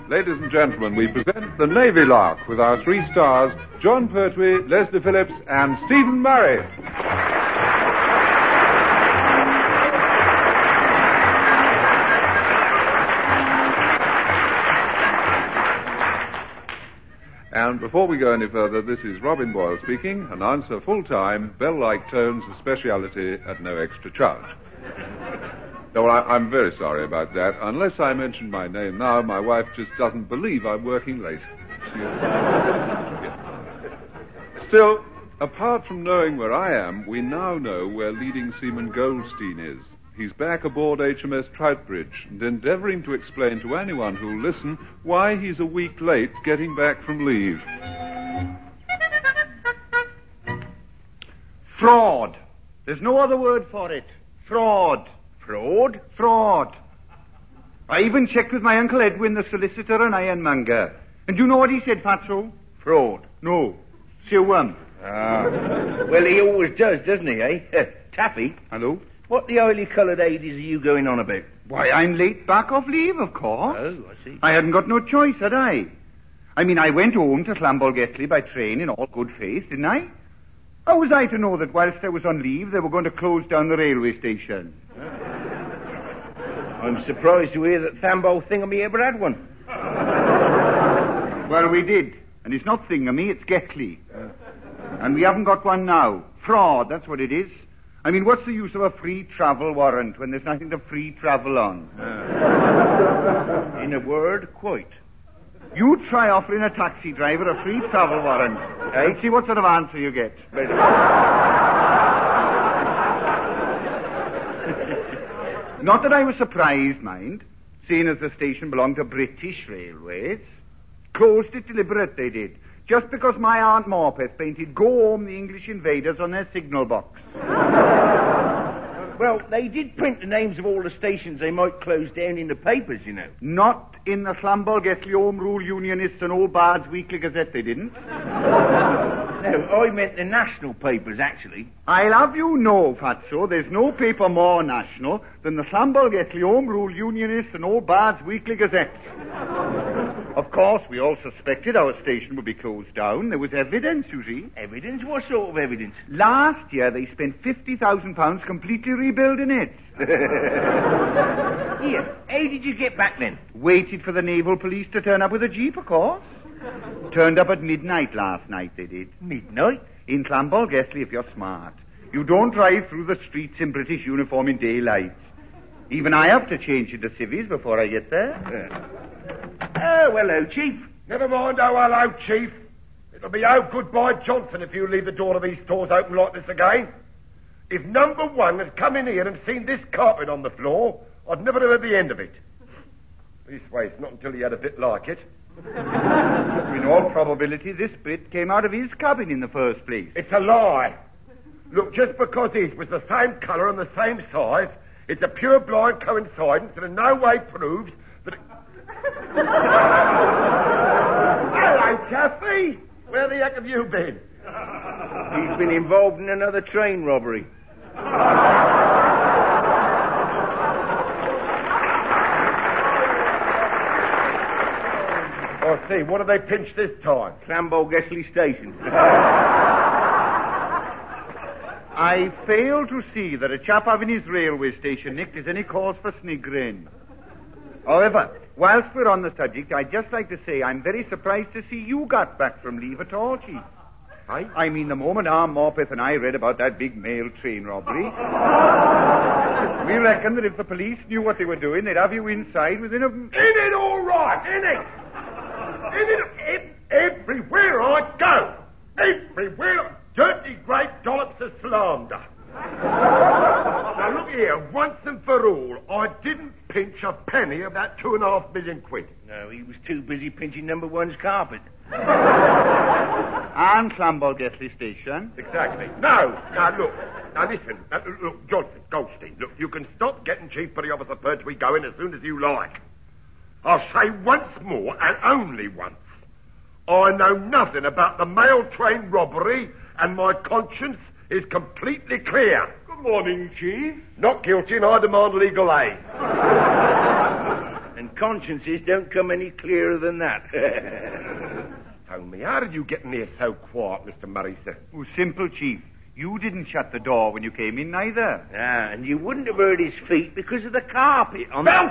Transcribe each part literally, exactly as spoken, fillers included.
Ladies and gentlemen, we present the Navy Lark with our three stars, John Pertwee, Leslie Phillips, and Stephen Murray. And before we go any further, this is Robin Boyle speaking, announcer full-time, bell-like tones, a speciality at no extra charge. No, well, I, I'm very sorry about that. Unless I mention my name now, my wife just doesn't believe I'm working late. Still, apart from knowing where I am, we now know where leading seaman Goldstein is. He's back aboard H M S Troutbridge and endeavouring to explain to anyone who'll listen why he's a week late getting back from leave. Fraud. There's no other word for it. Fraud. Fraud? Fraud. I even checked with my Uncle Edwin, the solicitor and ironmonger. And do you know what he said, Fatso? Fraud. No. Sewum. Ah. Well, he always does, doesn't he, eh? Taffy. Hello? What the oily-coloured eighties are you going on about? Why, I'm late back off leave, of course. Oh, I see. I hadn't got no choice, had I? I mean, I went home to Llanbolgetli by train in all good faith, didn't I? How was I to know that whilst I was on leave, they were going to close down the railway station? I'm surprised to hear that Thambo Thingamy ever had one. Well, we did. And it's not Thingamy, it's Getley. And we haven't got one now. Fraud, that's what it is. I mean, what's the use of a free travel warrant when there's nothing to free travel on? Uh, in a word, quite. You try offering a taxi driver a free travel warrant, eh? And see what sort of answer you get. Not that I was surprised, mind, seeing as the station belonged to British Railways. Closed it deliberate, they did. Just because my Aunt Morpeth painted "Go Home the English Invaders" on their signal box. Well, they did print the names of all the stations they might close down in the papers, you know. Not in the Llanbolgetli Home Rule Unionists and Old Bards Weekly Gazette, they didn't. No, I meant the national papers, actually. I'll have you know, Fatso, there's no paper more national than the Llanbolgetli Home Rule Unionists and Old Bards Weekly Gazette. Of course, we all suspected our station would be closed down. There was evidence, you see. Evidence? What sort of evidence? Last year, they spent fifty thousand pounds completely rebuilding it. Here, how did you get back then? Waited for the naval police to turn up with a jeep, of course. Turned up at midnight last night, they did. Midnight? In Llanbolgetli, if you're smart. You don't drive through the streets in British uniform in daylight. Even I have to change into civvies before I get there. Yeah. Oh, hello, Chief. Never mind, oh, hello, Chief. It'll be oh, goodbye, Johnson, if you leave the door of these stores open like this again. If number one had come in here and seen this carpet on the floor, I'd never have heard the end of it. This way, it's not until he had a bit like it. In all probability, this bit came out of his cabin in the first place. It's a lie. Look, just because his was the same colour and the same size, it's a pure blind coincidence that in no way proves that it... Hello, Taffy. Where the heck have you been? He's been involved in another train robbery. I see. What have they pinched this time? Llanbolgetli Station. I fail to see that a chap having his railway station nicked is any cause for sniggering. However, whilst we're on the subject, I'd just like to say I'm very surprised to see you got back from leave at all, Chief. Aye? I mean, the moment Aunt Morpeth and I read about that big mail train robbery, we reckoned that if the police knew what they were doing, they'd have you inside within a... In it all right, in it! In it, it everywhere I go! Everywhere! Dirty great dollops of slander. Now look here, once and for all, I didn't pinch a penny of that two and a half million quid. No, he was too busy pinching number one's carpet. And Llanbolgetli Station. Exactly. No, now look, now listen, now, look, Johnson, Goldstein, look, you can stop getting Chief Petty Officer Pertwee going as soon as you like. I'll say once more, and only once, I know nothing about the mail train robbery, and my conscience is completely clear. Good morning, Chief. Not guilty, and I demand legal aid. And consciences don't come any clearer than that. Tell me, how did you get in here so quiet, Mister Murray, sir? Oh, simple, Chief. You didn't shut the door when you came in, neither. Ah, and you wouldn't have heard his feet because of the carpet on the...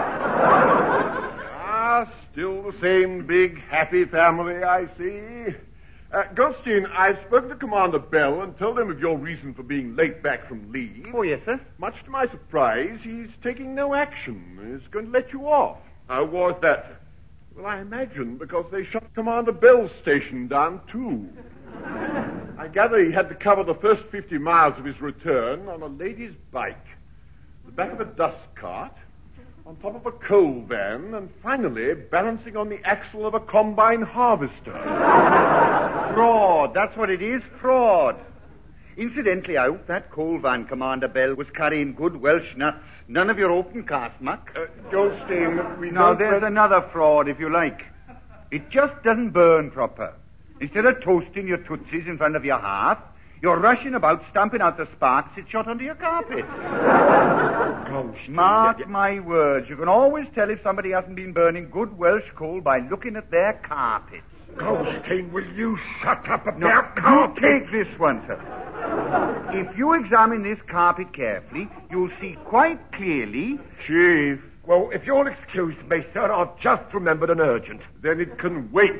Ah, still the same big, happy family, I see. Uh, Goldstein, I've spoken to Commander Bell and told him of your reason for being late back from leave. Oh, yes, sir. Much to my surprise, he's taking no action. He's going to let you off. How was that? Well, I imagine because they shut Commander Bell's station down, too. I gather he had to cover the first fifty miles of his return on a lady's bike, the back of a dust cart, on top of a coal van, and finally balancing on the axle of a combine harvester. Fraud. That's what it is, fraud. Incidentally, I hope that coal van, Commander Bell, was carrying good Welsh nuts. None of your open cast muck. Uh, Goldstein, we Now, don't there's re- another fraud, if you like. It just doesn't burn proper. Instead of toasting your tootsies in front of your hearth, you're rushing about stamping out the sparks that shot onto your carpet. Goldstein, Mark yeah, yeah. my words, you can always tell if somebody hasn't been burning good Welsh coal by looking at their carpets. Goldstein, will you shut up about Now, carpet? you take this one, sir. If you examine this carpet carefully, you'll see quite clearly... Chief, Well, if you'll excuse me, sir, I've just remembered an urgent. then it can wait.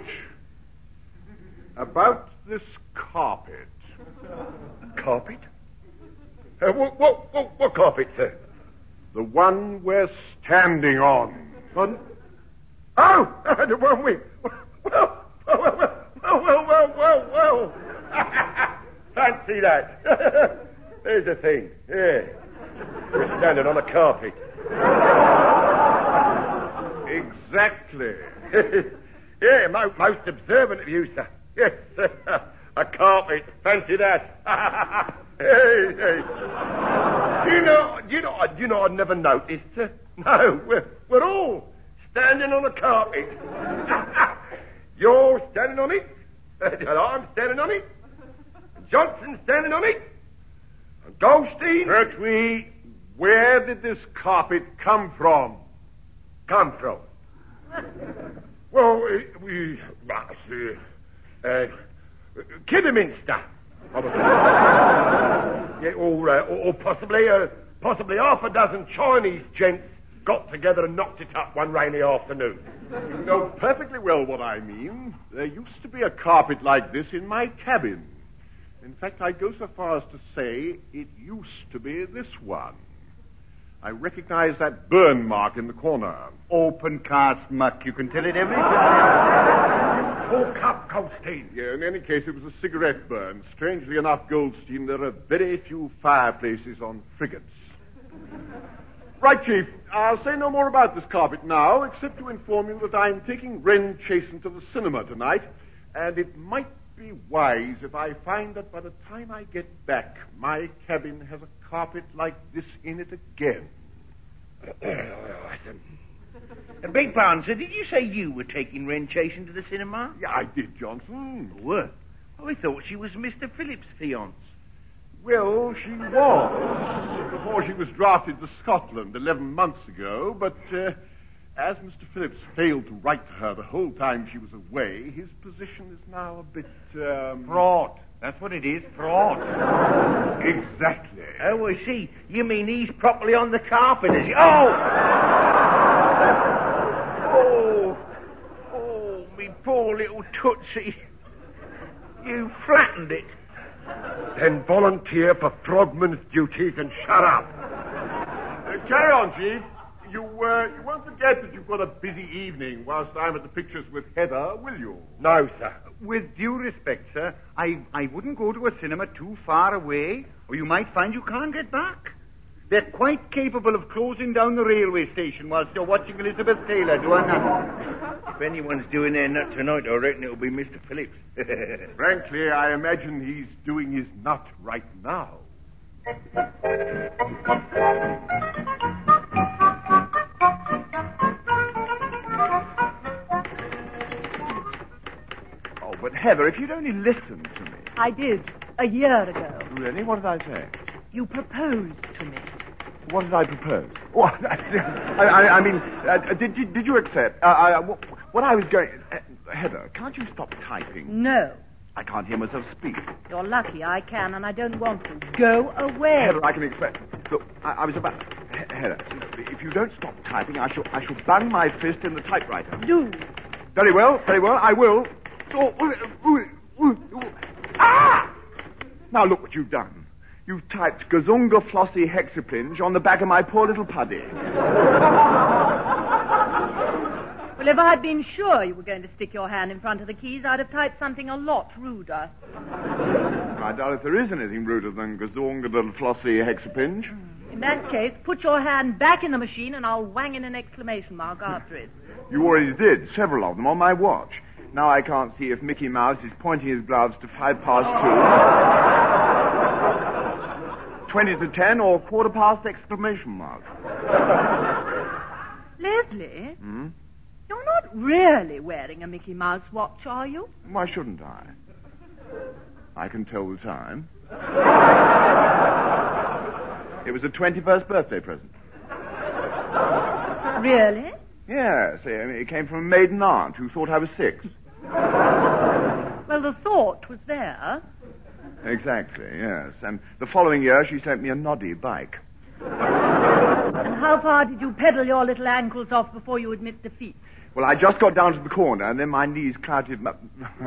About this carpet. Carpet? Uh, what, what, what, what carpet, sir? The one we're standing on. One? Oh, the one we... Well, well, well, well, well, well, well, well. Fancy that. There's the thing. Yeah. We're standing on a carpet. Exactly. Yeah, mo- most observant of you, sir. Yes, a carpet. Fancy that. Hey, hey. Do you know? Do you know? Do you know? I'd never noticed. Sir. No, we're we're all standing on a carpet. You're standing on it. I'm standing on it. Johnson's standing on it. And Goldstein. Pertwee, where did this carpet come from? Come from? Well, uh, we... Uh, uh, Kidderminster. Yeah, or, uh, or, or possibly, uh, possibly half a dozen Chinese gents got together and knocked it up one rainy afternoon. You know perfectly well what I mean. There used to be a carpet like this in my cabin. In fact, I'd go so far as to say it used to be this one. I recognize that burn mark in the corner. Open cast muck. You can tell it every time. Talk up, Goldstein. Yeah, in any case, it was a cigarette burn. Strangely enough, Goldstein, there are very few fireplaces on frigates. Right, Chief. I'll say no more about this carpet now, except to inform you that I'm taking Ren Chasen to the cinema tonight, and it might be wise if I find that by the time I get back, my cabin has a carpet like this in it again. A big pardon, sir. Did you say you were taking Ren Chasen to the cinema? Yeah, I did, Johnson. Were? Oh, I thought she was Mister Phillips' fiancée. Well, she was before she was drafted to Scotland eleven months ago, but uh, as Mister Phillips failed to write to her the whole time she was away, his position is now a bit... Um... Fraud. That's what it is, fraud. Exactly. Oh, I see. You mean he's properly on the carpet, is he? Oh! Oh! Oh, me poor little Tootsie. You flattened it. Then volunteer for frogman's duties and shut up. Uh, carry on, Chief. You, uh, you won't forget that you've got a busy evening whilst I'm at the pictures with Heather, will you? No, sir. With due respect, sir, I, I wouldn't go to a cinema too far away, or you might find you can't get back. They're quite capable of closing down the railway station whilst you're watching Elizabeth Taylor do a nut. If anyone's doing their nut tonight, I reckon it'll be Mister Phillips. Frankly, I imagine he's doing his nut right now. Oh, but Heather, if you'd only listened to me. I did, a year ago. Really? What did I say? You proposed to me. What did I propose? What? I, I, I mean, uh, did, you, did you accept? Uh, I, what, what I was going... Uh, Heather, can't you stop typing? No. I can't hear myself speak. You're lucky I can, and I don't want to. Go away. Heather, I can expect... Look, I, I was about... He- Heather, if you don't stop typing, I shall, I shall bang my fist in the typewriter. Do. Very well, very well, I will. Oh, ooh, ooh, ooh. Ah! Now look what you've done. You've typed Gazunga Flossie Hexaplinge on the back of my poor little puddy. Well, if I'd been sure you were going to stick your hand in front of the keys, I'd have typed something a lot ruder. I doubt if there is anything ruder than Gazunga little Flossie Hexaplinge. In that case, put your hand back in the machine and I'll wang in an exclamation mark after it. You already did, several of them, on my watch. Now I can't see if Mickey Mouse is pointing his gloves to five past two, twenty to ten, or quarter past exclamation mark. Leslie? Hmm? You're not really wearing a Mickey Mouse watch, are you? Why shouldn't I? I can tell the time. It was a twenty-first birthday present. Really? Yes, it came from a maiden aunt who thought I was six. Well, the thought was there. Exactly, yes. And the following year she sent me a noddy bike. And how far did you pedal your little ankles off before you admit defeat? Well, I just got down to the corner, and then my knees clouted my...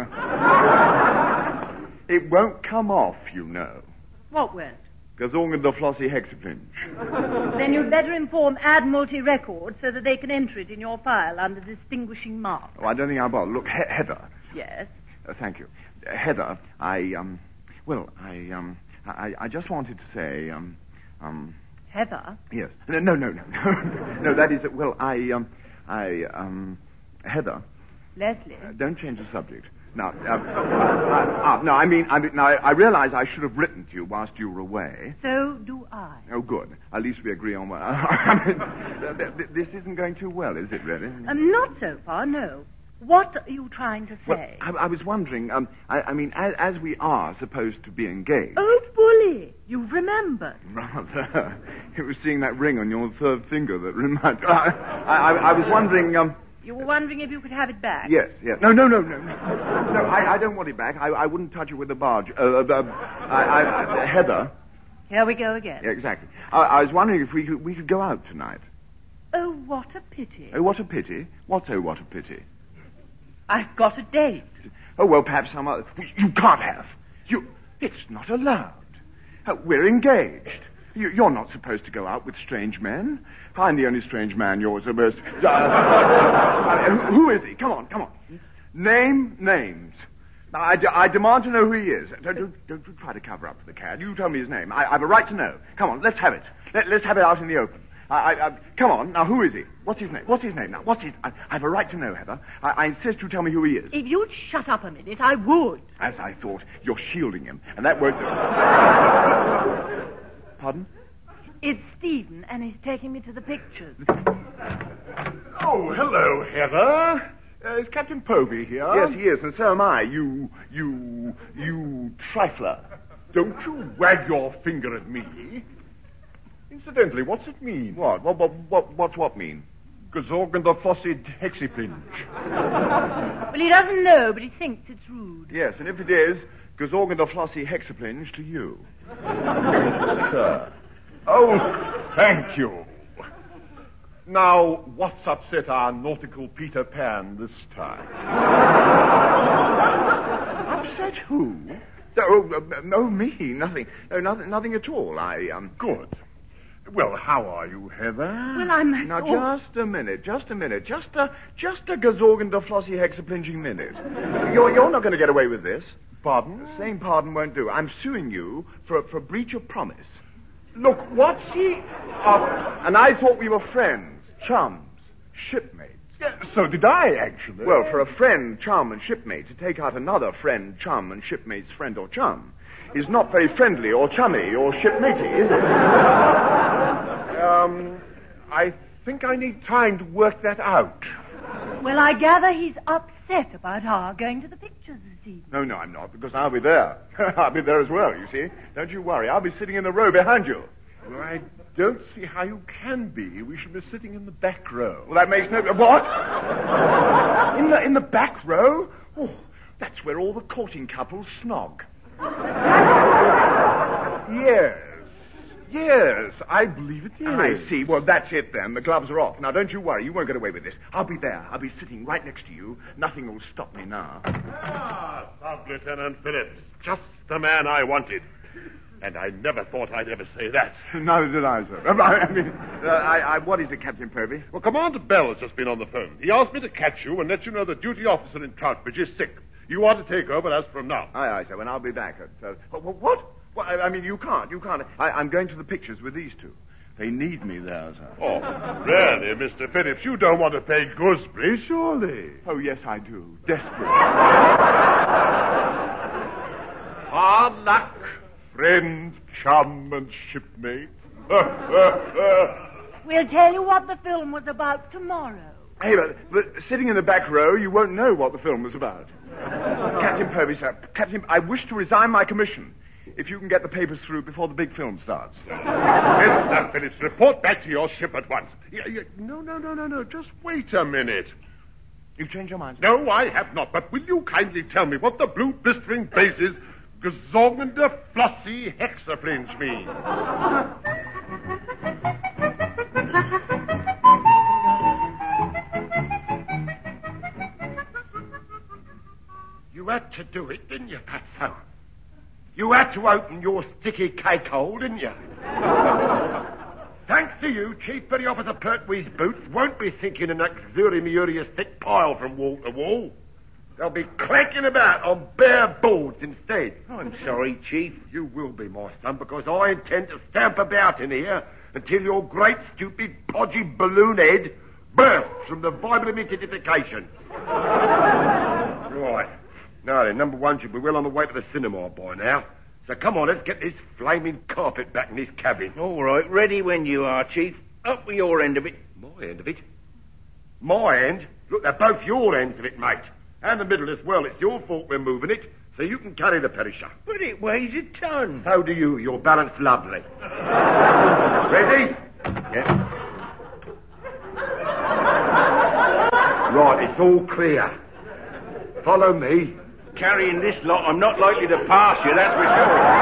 It won't come off, you know. What won't? Gazunga the Flossie Hexaplinge. Then you'd better inform Admiralty Records so that they can enter it in your file under distinguishing mark. Oh, I don't think I'll bother. Look, he- Heather. Yes? Uh, thank you. Uh, Heather, I, um... Well, I, um... I, I just wanted to say, um... um... Heather? Yes. No, no, no, no. No, that is... Well, I, um... I, um... Heather. Leslie? Uh, don't change the subject. Now, uh, uh, uh, uh, no, I mean, I mean, now, I, I realize I should have written to you whilst you were away. So do I. Oh, good. At least we agree on one. I mean, th- th- this isn't going too well, is it, really? Um, not so far, no. What are you trying to Well, say? I, I was wondering, um, I, I mean, as, as we are supposed to be engaged... Oh, bully, you've remembered. Rather. It was seeing that ring on your third finger that reminded... I, I, I was wondering, um... You were wondering if you could have it back? Yes, yes. No, no, no, no. No, I, I don't want it back. I, I wouldn't touch it with a barge. Uh, uh, uh, I, I, uh, Heather. Here we go again. Yeah, exactly. I, I was wondering if we could, we could go out tonight. Oh, what a pity. Oh, what a pity. What's oh, what a pity? I've got a date. Oh, well, perhaps some other... You can't have. You... It's not allowed. Uh, we're engaged. You, you're not supposed to go out with strange men. I'm the only strange man you're supposed to... Uh, uh, who is he? Come on, come on. Name names. I, de- I demand to know who he is. Don't, don't, don't you try to cover up for the cad. You tell me his name. I, I have a right to know. Come on, let's have it. Let, let's have it out in the open. I, I, I, come on, now, who is he? What's his name? What's his name now? What's his... I, I have a right to know, Heather. I, I insist you tell me who he is. If you'd shut up a minute, I would. As I thought, you're shielding him, and that won't do. Pardon? It's Stephen, and he's taking me to the pictures. Oh, hello, Heather. Uh, is Captain Povey here? Yes, he is, and so am I. You, you, you trifler. Don't you wag your finger at me. Incidentally, what's it mean? What? What, what, what what's what mean? Gazorgan the Flossie Hexaplinge. Well, he doesn't know, but he thinks it's rude. Yes, and if it is, Gazorgan the Flossie Hexaplinge to you. Sir. Oh, thank you. Now, what's upset our nautical Peter Pan this time? Upset who? Oh, uh, no, me. Nothing. No, nothing, nothing at all. I, um... Good. Well, how are you, Heather? Well, I'm... Now, oh. just a minute, just a minute. Just a, just a Gazorgan the Flossie Hexaplinging minute. You're, you're not going to get away with this. Pardon? The same pardon won't do. I'm suing you for, for breach of promise. Look, what's he... Uh, and I thought we were friends, chums, shipmates. Yeah, so did I, actually. Well, for a friend, chum, and shipmate to take out another friend, chum, and shipmate's friend or chum is not very friendly or chummy or shipmatey, is it? um, I think I need time to work that out. Well, I gather he's upset about our going to the pictures this evening. No, no, I'm not, because I'll be there. I'll be there as well, you see. Don't you worry. I'll be sitting in the row behind you. Well, I don't see how you can be. We should be sitting in the back row. Well, that makes no... What? in the in the back row? Oh, that's where all the courting couples snog. Yes. Yes, I believe it is. I see. Well, that's it then. The gloves are off. Now, don't you worry. You won't get away with this. I'll be there. I'll be sitting right next to you. Nothing will stop me now. Ah, Sub-Lieutenant Phillips. Just the man I wanted. And I never thought I'd ever say that. Neither did I, sir. I mean, uh, I, I, what is it, Captain Purvey? Well, Commander Bell has just been on the phone. He asked me to catch you and let you know the duty officer in Troutbridge is sick. You are to take over as from now. Aye, aye, sir. And I'll be back at... Uh, what? what? Well, I, I mean, you can't. You can't. I, I'm going to the pictures with these two. They need me there, sir. Oh, really, Mister Phillips? You don't want to pay Gooseberry, surely? Oh, yes, I do. Desperate. Hard luck, friend, chum, and shipmate. We'll tell you what the film was about tomorrow. Hey, but, but sitting in the back row, you won't know what the film was about. Captain Purvey, sir. Captain, I wish to resign my commission. If you can get the papers through before the big film starts. Mister Phillips, report back to your ship at once. Yeah, yeah, no, no, no, no, no. Just wait a minute. You've changed your mind? No, I have not. But will you kindly tell me what the blue blistering bases gesogende flossy hexaflinge mean? You had to do it, didn't you, Patso? You had to open your sticky cake hole, didn't you? Thanks to you, Chief Petty Officer Pertwee's boots won't be sinking an luxurious thick pile from wall to wall. They'll be clanking about on bare boards instead. I'm sorry, Chief. You will be, my son, because I intend to stamp about in here until your great, stupid, podgy balloon head bursts from the Bible of identification. Right. Now then, number one should be well on the way to the cinema by now. So come on, let's get this flaming carpet back in this cabin. All right, ready when you are, Chief. Up with your end of it. My end of it? My end? Look, they're both your ends of it, mate. And the middle as well. It's your fault we're moving it, so you can carry the perisher. But it weighs a ton. So do you. You're balanced lovely. Ready? Yeah. Right, it's all clear. Follow me. Carrying this lot, I'm not likely to pass you, that's for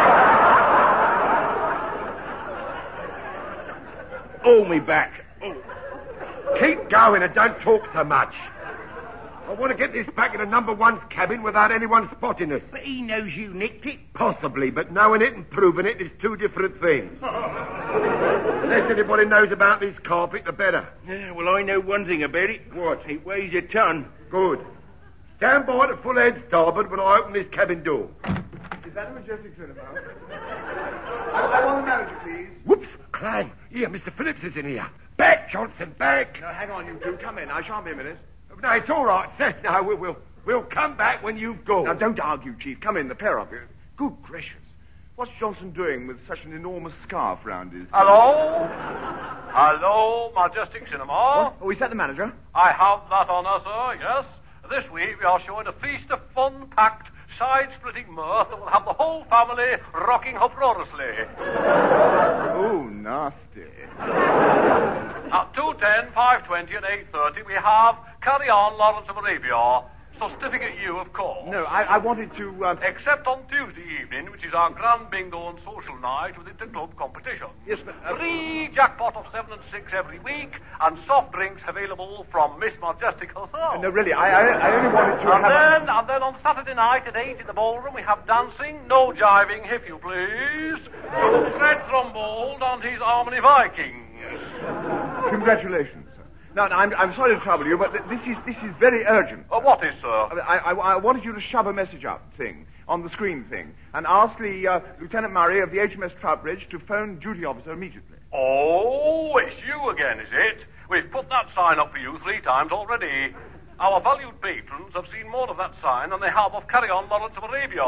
sure. Hold me back. Oh. Keep going and don't talk so much. I want to get this back in the number one's cabin without anyone spotting us. But he knows you nicked it. Possibly, but knowing it and proving it is two different things. The less anybody knows about this carpet, the better. Yeah, well, I know one thing about it. What? It weighs a ton. Good. Stand by to full head starboard when I open this cabin door. Is that a Majestic cinema? I, I want the manager, please. Whoops! Clang! Here, Mister Phillips is in here. Back, Johnson, back! No, hang on, you two. Come in. I shan't be a minute. No, it's all right, sir. No, we'll, we'll, we'll come back when you've gone. Now, don't argue, Chief. Come in, the pair of you. Good gracious. What's Johnson doing with such an enormous scarf round his... Hello? Hello, Majestic Cinema. What? Oh, is that the manager? I have that honour, sir, yes. This week we are showing a feast of fun-packed, side-splitting mirth that will have the whole family rocking uproariously. Oh, nasty. At two ten, five twenty and eight thirty we have Carry On, Lawrence of Arabia. Certificate U, of course. No, I, I wanted to... Uh... Except on Tuesday evening, which is our grand bingo and social night with inter-club competition. Yes, but... Uh... Free jackpot of seven and six every week, and soft drinks available from Miss Majestic herself. Uh, no, really, I, I, I only wanted to and have... Then, and then on Saturday night at eight in the ballroom, we have dancing, no jiving, if you please, to Fred Thrumbold and his Harmony Vikings. Congratulations. No, no, I'm, I'm sorry to trouble you, but th- this is this is very urgent. Uh, what is, sir? I, I, I wanted you to shove a message up thing, on the screen thing, and ask the uh, Lieutenant Murray of the H M S Troutbridge to phone duty officer immediately. Oh, it's you again, is it? We've put that sign up for you three times already. Our valued patrons have seen more of that sign than they have of Carry On, Lawrence of Arabia.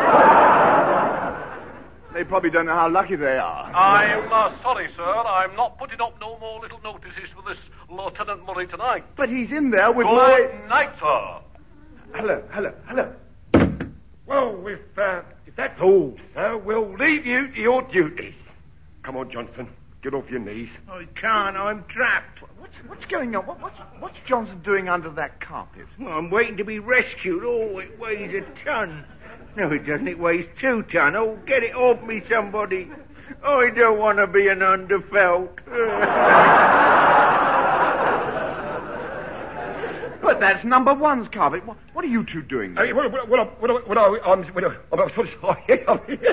They probably don't know how lucky they are. I'm uh, sorry, sir. I'm not putting up no more little notices for this Lieutenant Murray tonight. But he's in there with Good my... night, sir. Hello, hello, hello. Well, if, uh, if that's all, sir, we'll leave you to your duties. Come on, Johnson. Get off your knees. I can't. I'm trapped. What's, what's going on? What, what's, what's Johnson doing under that carpet? Well, I'm waiting to be rescued. Oh, it weighs a ton. No, it doesn't. It weighs two ton. Oh, get it off me, somebody. I don't want to be an underfelt. But that's number one's carpet. What, what are you two doing there? Hey, what, what, what, what, what are we? I'm, what, I'm, I'm sort of sorry.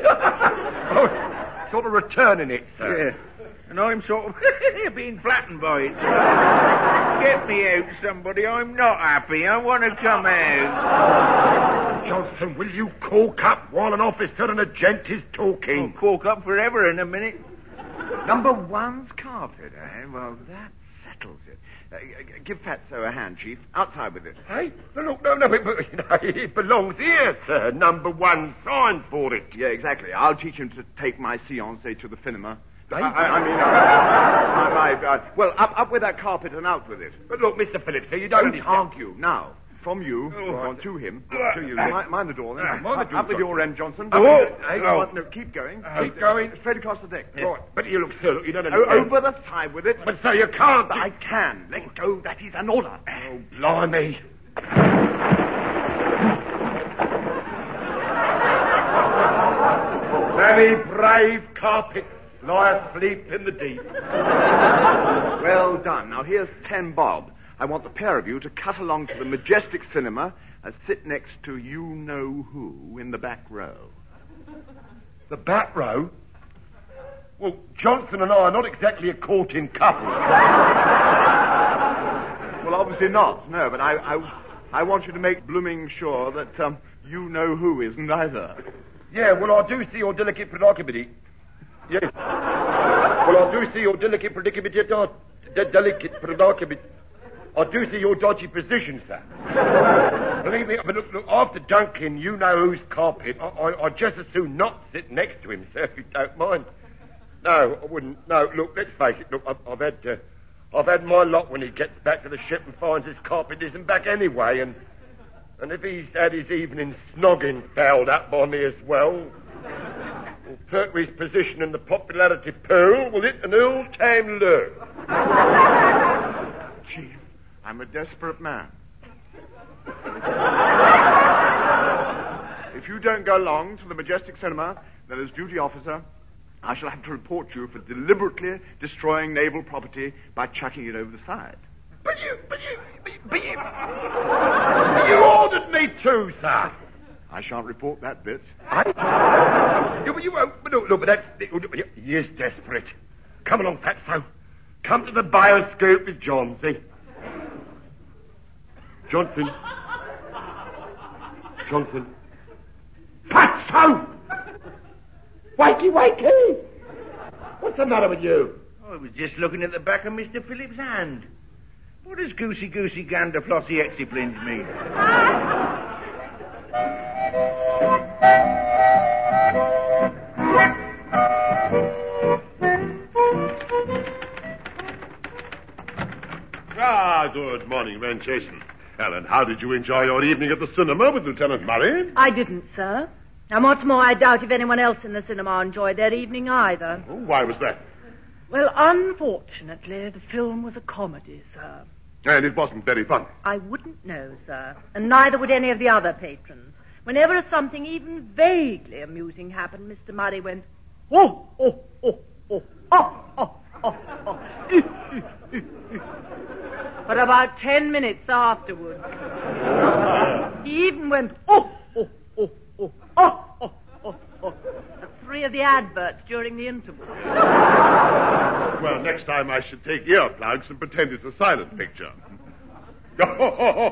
I'm sort of returning it, sir. Yeah. And I'm sort of being flattened by it. Get me out, somebody. I'm not happy. I want to come out. Johnson, will you cork up while an officer and a gent is talking? I'll cork up forever in a minute. Number one's carpet, eh? Well, that settles it. Uh, give Fatso a hand, Chief. Outside with it. Hey? No, no, no, no it, you know, it belongs here, sir. Number one sign for it. Yeah, exactly. I'll teach him to take my fiancée to the cinema. Hey? I, I, I mean, uh, I, I, uh, well, up, up with that carpet and out with it. But look, Mister Phillips, here, you Don't don't... argue. Now, from you, Oh, on right. to him, Uh, to you. uh, Mind, mind the door, then. uh, mind the up, door, up with your Johnson. end, Johnson. Oh, Up with- hey, no, oh. no, keep going. Keep going. Straight across the deck. Yeah. Right. But you look, sir, look, you don't O- understand. over the side with it. But, sir, you can't. I can. Let go. That is an order. Oh, blimey. Very brave carpet lie asleep in the deep. Well done. Now, here's ten bob. I want the pair of you to cut along to the Majestic Cinema and sit next to you-know-who in the back row. The back row? Well, Johnson and I are not exactly a courting couple. Well, obviously not, no, but I, I, I want you to make blooming sure that um, you-know-who isn't either. Yeah, well, I do see your delicate predicament. Yes. Well, I do see your delicate predicament. uh, de- Delicate predicament. I do see your dodgy position, sir. Believe me, but look, look, after Duncan, you know whose carpet, I, I, I'd just as soon not sit next to him, sir, if you don't mind. No, I wouldn't. No, look, let's face it. Look, I've, I've had, uh, I've had my lot when he gets back to the ship and finds his carpet isn't back anyway, and and if he's had his evening snogging fouled up by me as well, well, Pertwee's position in the popularity pool will hit an all-time low. Chief, I'm a desperate man. If you don't go along to the Majestic Cinema, then as duty officer, I shall have to report you for deliberately destroying naval property by chucking it over the side. But you, but you, but you, but you, but you ordered me to, sir. I shan't report that bit. I? You, but you won't. But no, no, but that's... He is desperate. Come along, Fatso. Come to the bioscope with Johnsy. Johnson. Johnson. Fatso! Wakey, wakey! What's the matter with you? I was just looking at the back of Mister Phillips' hand. What does goosey goosey gander flossy exiflinge mean? Ah, good morning, Manchester. Helen, how did you enjoy your evening at the cinema with Lieutenant Murray? I didn't, sir. And what's more, I doubt if anyone else in the cinema enjoyed their evening either. Oh, why was that? Well, unfortunately, the film was a comedy, sir. And it wasn't very funny. I wouldn't know, sir. And neither would any of the other patrons. Whenever something even vaguely amusing happened, Mister Murray went, oh, oh, oh, oh, oh, oh, oh, oh. For about ten minutes afterwards. He even went, oh, oh, oh, oh, oh, oh, oh, oh, at three of the adverts during the interval. Well, next time I should take earplugs and pretend it's a silent picture. Oh,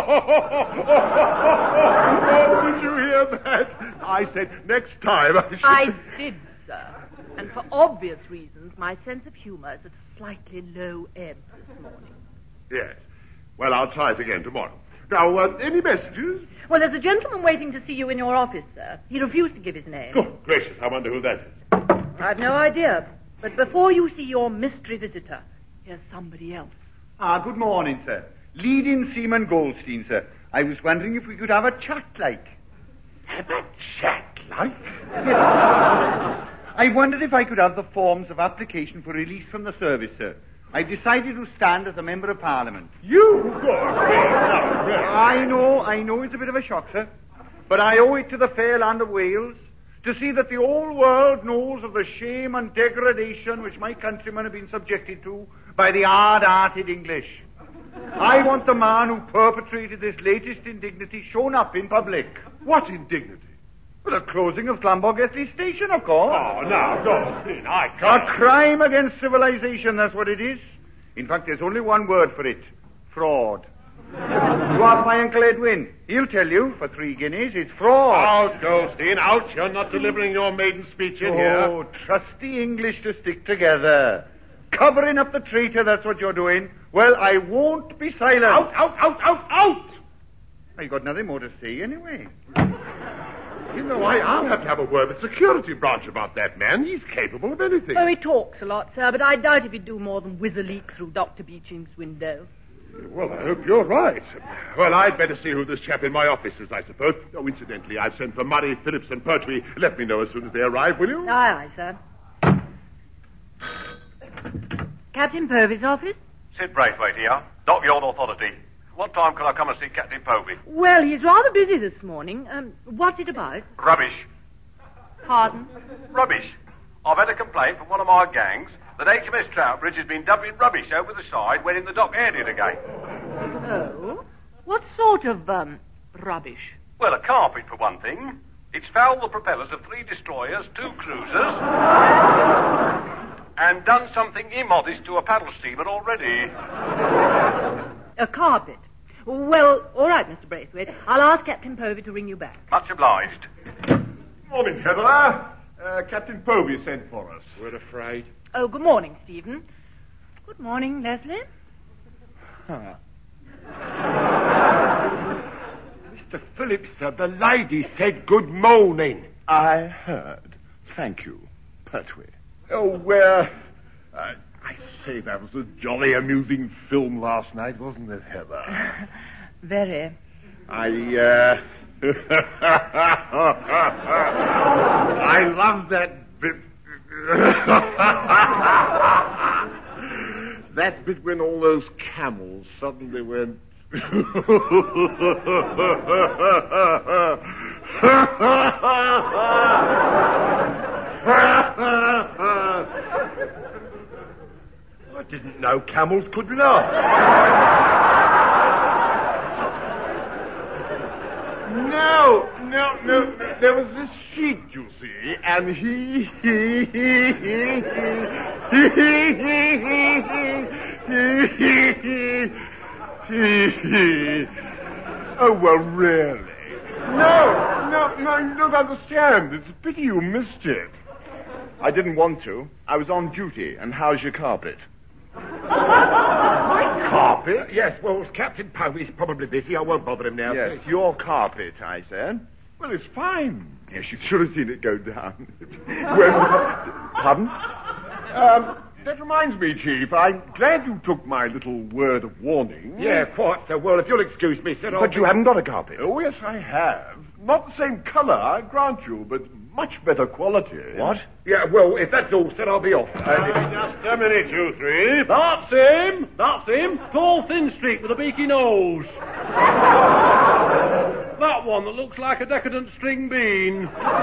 did you hear that? I said next time I should... I did, sir. And for obvious reasons, my sense of humor is at a slightly low ebb this morning. Yes. Well, I'll try it again tomorrow. Now, uh, any messages? Well, there's a gentleman waiting to see you in your office, sir. He refused to give his name. Oh, gracious, I wonder who that is. I've no idea. But before you see your mystery visitor, here's somebody else. Ah, good morning, sir. Leading Seaman Goldstein, sir. I was wondering if we could have a chat, like. Have a chat, like? I wondered if I could have the forms of application for release from the service, sir. I've decided to stand as a member of Parliament. You? Good. I I know, I know it's a bit of a shock, sir. But I owe it to the fair land of Wales to see that the whole world knows of the shame and degradation which my countrymen have been subjected to by the hard-hearted English. I want the man who perpetrated this latest indignity shown up in public. What indignity? Well, the closing of Llanbogethley Station, of course. Oh, now, Goldstein, I A can't... crime against civilization, that's what it is. In fact, there's only one word for it. Fraud. You ask my Uncle Edwin. He'll tell you, for three guineas, it's fraud. Out, Goldstein, out. You're not delivering your maiden speech in here. Oh, trust the English to stick together. Covering up the traitor, that's what you're doing. Well, I won't be silent. Out, out, out, out, out! I've got nothing more to say anyway. You know, I, I'll have to have a word with security branch about that man. He's capable of anything. Oh, he talks a lot, sir, but I doubt if he'd do more than whiz a leak through Doctor Beeching's window. Well, I hope you're right. Well, I'd better see who this chap in my office is, I suppose. Oh, incidentally, I've sent for Murray, Phillips, and Pertwee. Let me know as soon as they arrive, will you? Aye, aye, sir. Captain Povey's office? Sid Braithwaite here. Dock Yard Authority. What time can I come and see Captain Povey? Well, he's rather busy this morning. Um, what's it about? Rubbish. Pardon? Rubbish. I've had a complaint from one of my gangs that H M S Troutbridge has been dumping rubbish over the side when in the dock aired it again. Oh? What sort of, um, rubbish? Well, a carpet, for one thing. It's fouled the propellers of three destroyers, two cruisers, and done something immodest to a paddle steamer already. A carpet. Well, all right, Mister Braithwaite. I'll ask Captain Povey to ring you back. Much obliged. Morning, Heather. Uh, Captain Povey sent for us. We're afraid. Oh, good morning, Stephen. Good morning, Leslie. Huh. Mister Phillips, sir, the lady said good morning. I heard. Thank you, Pertwee. Oh, where? Uh, I say, that was a jolly amusing film last night, wasn't it, Heather? Very. I, uh... I love that bit. That bit when all those camels suddenly went... I didn't know camels could laugh. No, no, no. There was this sheik, you see, and he, he, he, he, he, he, he, he. Oh, well, really? No, no, no, you don't understand. It's a pity you missed it. I didn't want to. I was on duty. And how's your carpet? My carpet? Yes, well, Captain Povey's probably busy. I won't bother him now. Yes, your carpet, I said. Well, it's fine. Yes, you should have seen it go down. When... Pardon? Um, that reminds me, Chief. I'm glad you took my little word of warning. Yeah, quite so. Well, if you'll excuse me, sir, I'll But be... you haven't got a carpet. Oh, yes, I have. Not the same colour, I grant you, but much better quality. What? Yeah, well, if that's all, sir, I'll be off. Uh, just a minute, you three. That's him. That's him. Tall, thin streak with a beaky nose. That one that looks like a decadent string bean.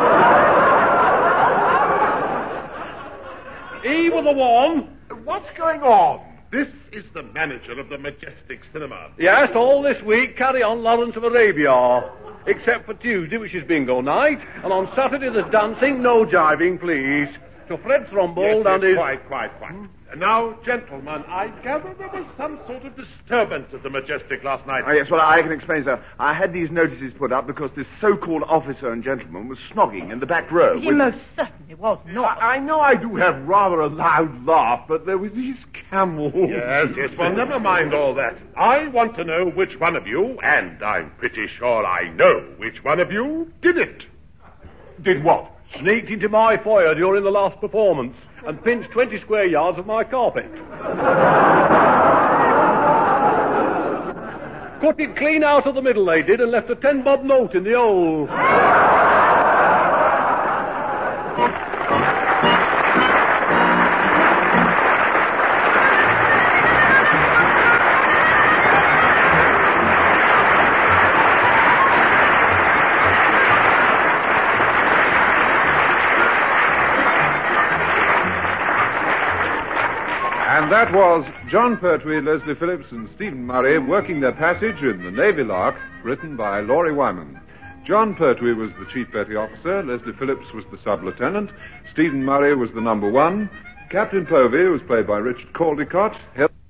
He with the one. What's going on? This is the manager of the Majestic Cinema. Yes, all this week, carry on Lawrence of Arabia. Except for Tuesday, which is bingo night. And on Saturday, there's dancing, no jiving, please. To Fred Thrombold Yes, and yes, his... quite, quite, quite. And now, gentlemen, I gather there was some sort of disturbance at the Majestic last night. Oh, yes, well, I can explain, sir. I had these notices put up because this so-called officer and gentleman was snogging in the back row. He with- most certainly was not. I, I know I do have rather a loud laugh, but there were these camels. Yes, yes, well, never mind all that. I want to know which one of you, and I'm pretty sure I know which one of you, did it. Did what? Sneaked into my foyer during the last performance and pinched twenty square yards of my carpet. Cut it clean out of the middle, they did, and left a ten bob note in the hole. And that was John Pertwee, Leslie Phillips, and Stephen Murray working their passage in The Navy Lark, written by Laurie Wyman. John Pertwee was the chief petty officer, Leslie Phillips was the sub-lieutenant, Stephen Murray was the number one, Captain Povey was played by Richard Caldecott.